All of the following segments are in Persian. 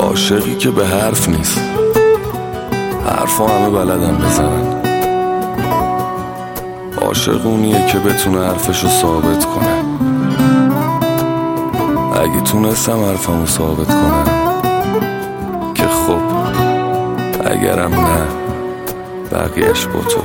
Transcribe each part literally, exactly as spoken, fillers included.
عاشقی که به حرف نیست، حرفا همه بلدن بزنن. عاشق اونیه که بتونه حرفشو ثابت کنه. اگه تونستم حرفمو ثابت کنم که خب، اگرم نه بقیهش با تو.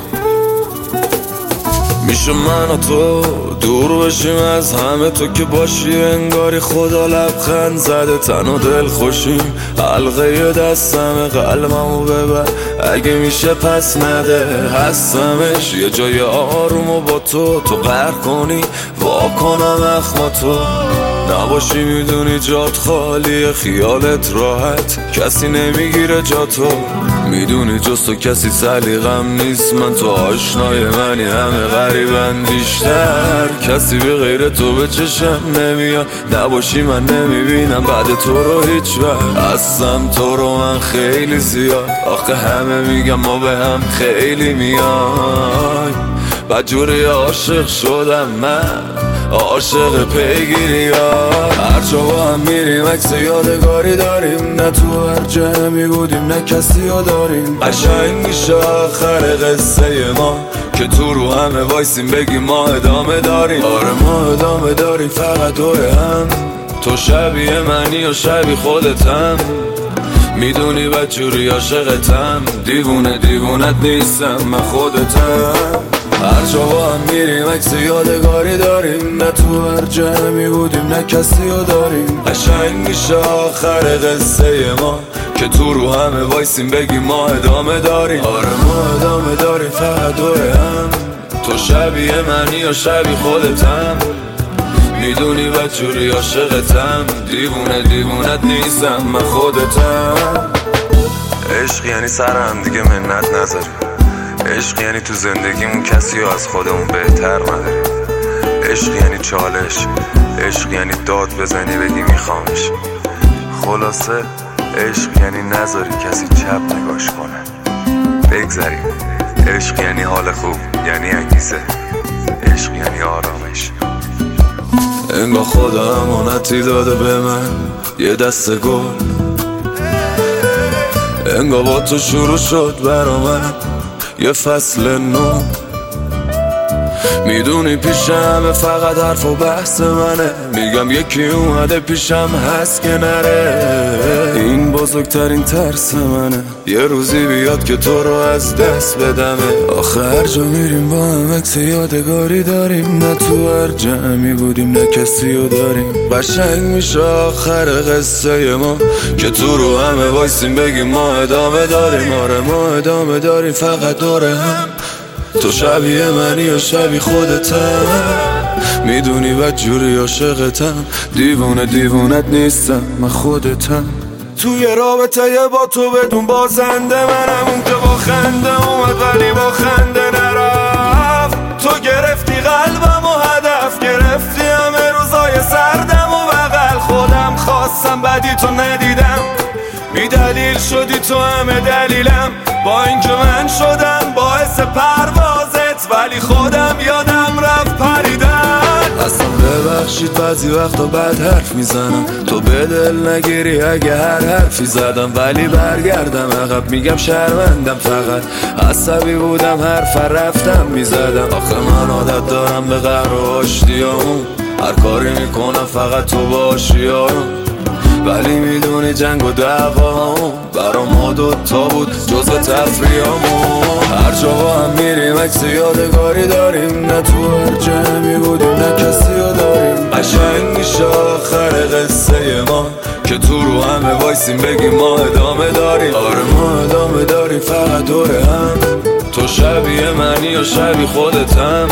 میشه من و تو دور بشیم از همه، تو که باشی انگاری خدا لبخند زده. تن و دل خوشیم، حلقه دستم قلبمو ببر اگه میشه پس نده. هستمش یه جای آرومو با تو، تو قهر کنی واکنم اخما تو نباشی. میدونی جات خالیه، خیالت راحت، کسی نمیگیره جا تو. میدونی جز تو کسی سلیقم نیست، من تو آشنای منی، همه غریبن بیشتر. کسی به غیر تو به چشم نمیاد، نباشی من نمیبینم بعد تو رو هیچ وقت. هستم تو رو من خیلی زیاد، آخه همه میگم ما به هم خیلی میای. بدجوری عاشق شدم من، عاشق پیگیری ها. هر جا با هم میریم عکس یادگاری داریم، نه تو هر جمعی بودیم نه کسی ها داریم. قشنگ میشه آخر قصه ما که تو رو همه وایسیم بگیم ما ادامه داریم. آره ما ادامه داریم فقط دور هم، تو شبیه منی و شبیه خودتم. میدونی بدجوری عاشقتم، دیوونه دیوونت نیستم من خودتم. هر جا با هم میریم عکس یادگاری داریم، نه تو هر جمعی بودیم نه کسی ها داریم. قشنگ میشه آخر قصه ما که تو رو همه وایسیم بگیم ما ادامه داریم. آره ما ادامه داریم فقط دور هم، تو شبیه منی و شبیه خودتم. میدونی بدجوری عاشقتم، دیوونه دیوونت نیستم من خودتم. عشق یعنی سر هم دیگه منت نذاریم، عشق یعنی تو زندگیمون کسی رو از خودمون بهتر نداریم. عشق یعنی چالش، عشق یعنی داد بزنی بگی میخوامش. خلاصه عشق یعنی نذاری کسی چپ نگاش کنه، بگذریم. عشق یعنی حال خوب، یعنی انگیزه، عشق یعنی آرامش. انگار خدا امانتی داده به من یه دسته گل، انگار با تو شروع شد برا من یه فصل نو. میدونی پیشم فقط حرف و بحث منه، میگم یکی اومده پیشم هست که نره. این بزرگترین ترس منه، یه روزی بیاد که تو رو از دست بدمه. آخه هر جا میریم با هم عکس یادگاری داریم، نه تو هر جمعی بودیم نه کسی رو داریم. قشنگ میشه آخر قصه ما که تو رو همه وایسیم بگیم ما ادامه داریم. آره ما ادامه داریم فقط دور هم، تو شبیه منی و شبیه خودتم. میدونی بدجوری عاشقتم، دیوونه دیوونت نیستم من خودتم. توی رابطه با تو بدون بازنده منم، اون که با خنده اومد ولی با خنده نرفت. تو گرفتی قلبم و هدف گرفتی همه روزای سردم و بغل خودم خواستم بدی تو ندیدم. بی دلیل شدی تو همه دلیلم، با اینکه من شدم باعث پروازت ولی خودم یادم رفت پریدن. اصلا ببخشید بعضی وقتا بد حرف میزنم، تو به دل نگیری اگه هر حرفی زدم. ولی برگردم عقب میگم شرمندم، فقط عصبی بودم حرف رفتم میزدم. آخه من عادت دارم به قهر و آشتیامون، هر کاری میکنم فقط تو باشی آروم. ولی میدونی جنگ و دعوامون برا ما دوتا بود جزو تفریامون. هر جا با هم میریم عکس یادگاری داریم، نه تو هر جمعی بودیم نه کسی رو داریم. قشنگ میشه آخر قصه ما که تو رو همه وایسیم بگیم ما ادامه داریم. آره ما ادامه داریم فقط دور هم، تو شبیه منی و شبیه خودتم.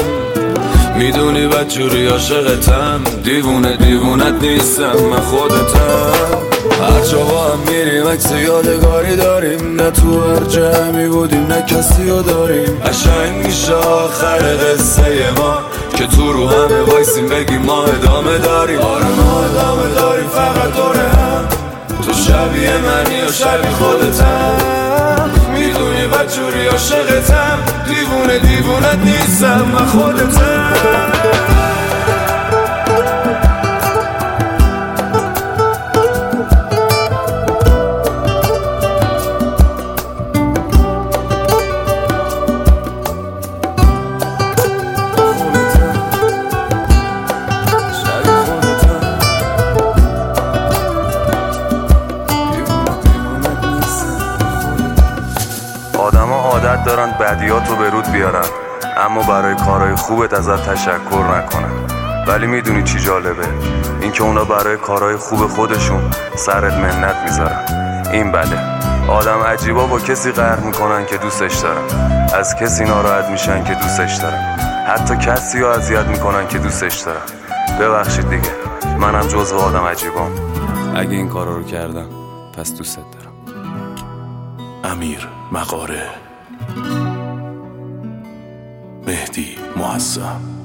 میدونی بدجوری عاشقتم، دیوونه دیوونت نیستم من خودتم. هر جا با هم میریم عکس یادگاری داریم، نه تو هر جمعی بودیم نه کسی رو داریم. قشنگ میشه آخر قصه ما که تو رو همه وایسیم بگیم ما ادامه داریم. آره ما ادامه داریم فقط دور هم، تو شبیه منی و شبیه خودتم. میدونی بدجوری عاشقتم، دیوونه دیوونت نیستم من خودتم. بدیاتو به رود بیارن اما برای کارهای خوبت ازت تشکر نکنن. ولی میدونی چی جالبه؟ اینکه اونا برای کارهای خوب خودشون سرت منت میذارن. این بله، آدم عجیبا با کسی قهر میکنن که دوستش دارن، از کسی ناراحت میشن که دوستش دارن، حتی کسی رو اذیت میکنن که دوستش دارن. ببخشید دیگه، منم جزو آدم عجیبام. اگه این کارا رو کردم پس دوستت دارم. امیر مغاره، مهدی معظم.